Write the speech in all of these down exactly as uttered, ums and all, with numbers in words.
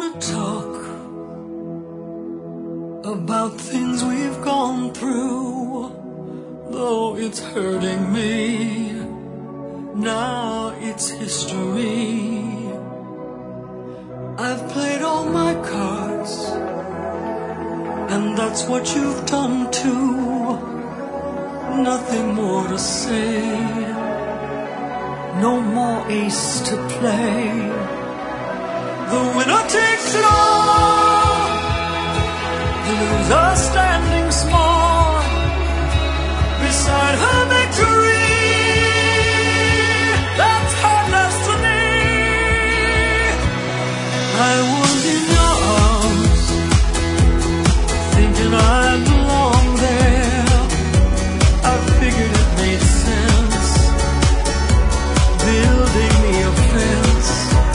wanna talk about things we've gone through, though it's hurting me. Now it's history. I've played all my cards, and that's what you've done too. Nothing more to say, no more ace to play. The winner takes it all, the loser standing small beside her victory. That's her destiny. I was in your arms, thinking I belong there. I figured it made sense, building me a fence,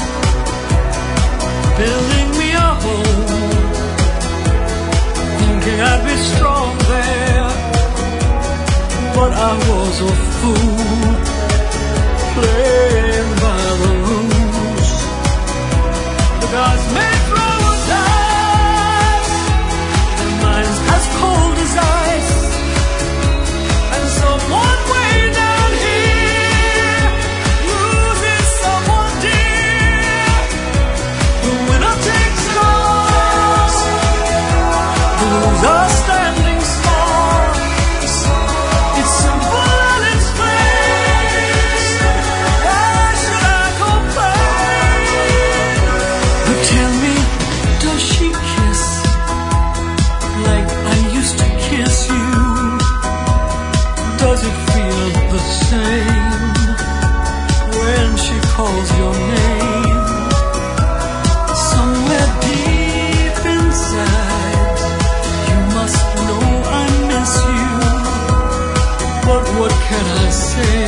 building me a home, thinking I'd be strong there. But I was a fool, playing by the rules. The gods may throw a dice, their minds as cold as ice, and someone way down here loses someone dear. The winner takes it all, the loser standing small. It's simple and it's plain. Why should I complain? But tell me, does she kiss like I used to kiss you? Does it feel the same when she calls your name? Somewhere deep inside, you must know I miss you. But what can I say?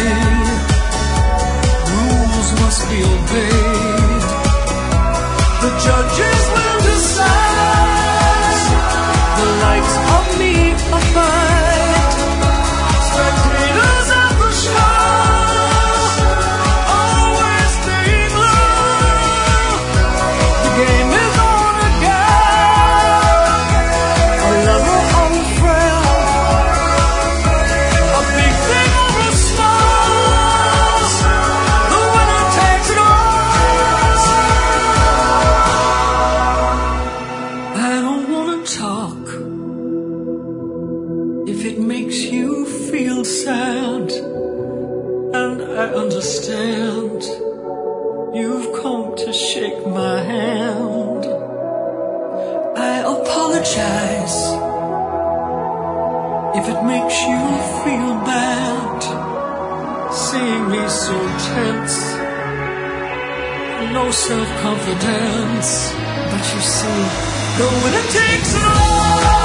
Rules must be obeyed. The judges will decide. The likes of me are fight. Spectators at the show, always staying low. The game is on again. A lover or a friend, a big thing or a small, the winner takes it all. I don't wanna talk if it makes you feel sad, and I understand. You've come to shake my hand. I apologize if it makes you feel bad, seeing me so tense, no self-confidence. But you see, the winner takes it all.